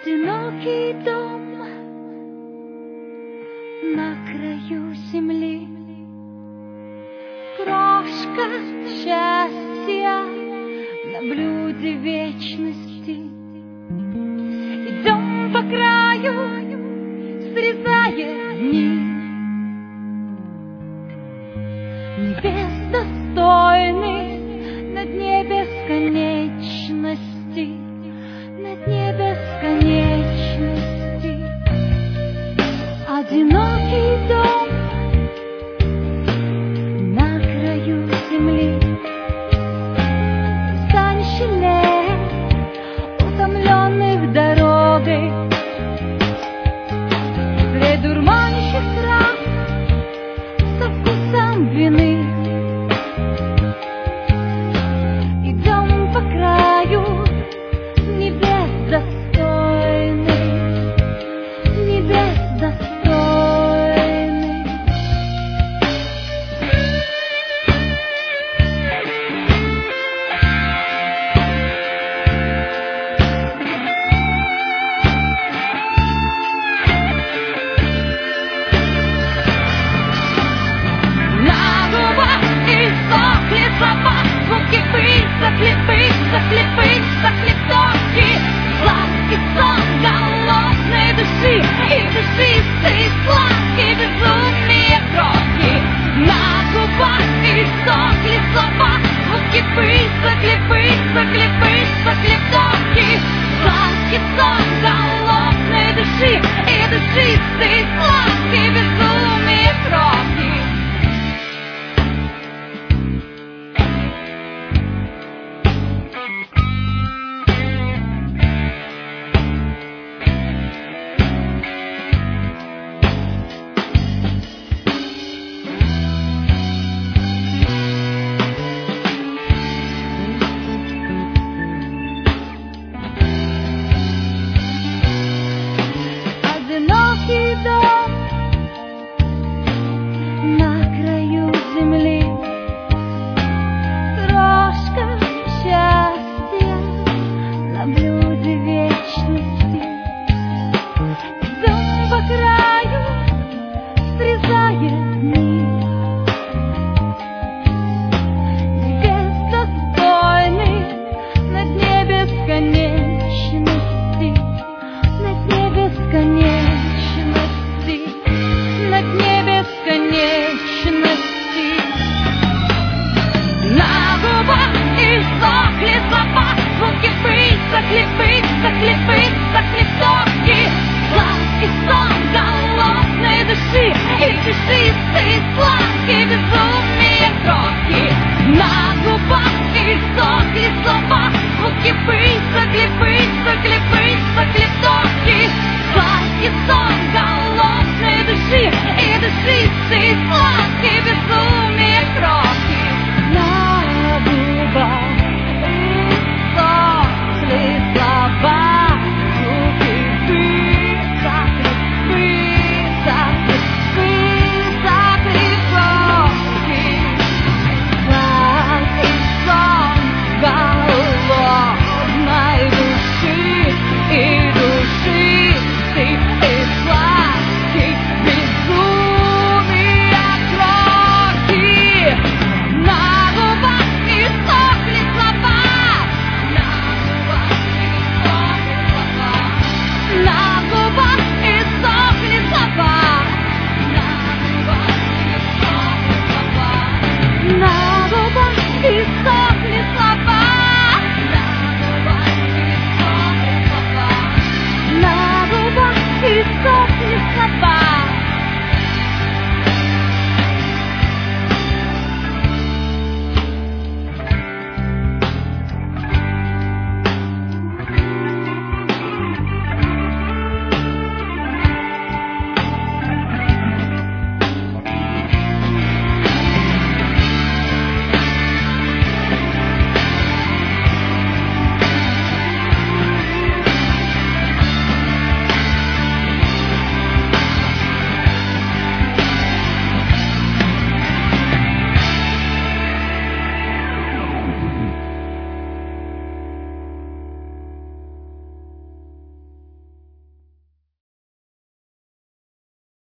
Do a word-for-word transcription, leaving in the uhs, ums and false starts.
Одинокий дом на краю земли, крошка счастья на блюде вечности. Идем по краю, срезая дни, небес достойный на дне бесконечности, на дне бесконечности. Одинокий дом на краю земли, стань щелей, утомленных дорогой, среди дурманящих трав со вкусом вины. Идем по краю, небес достойный, небес достойный. На губах иссохли слова, звуки высохли, высохли, высохли вдохи. Сладкий сон голодной души и душистый сладкий безумие крови. На губах иссохли слова, звуки высохли, высохли, высохли вдохи. Сладкий сон голодной души и душистый сладкий безумие крови.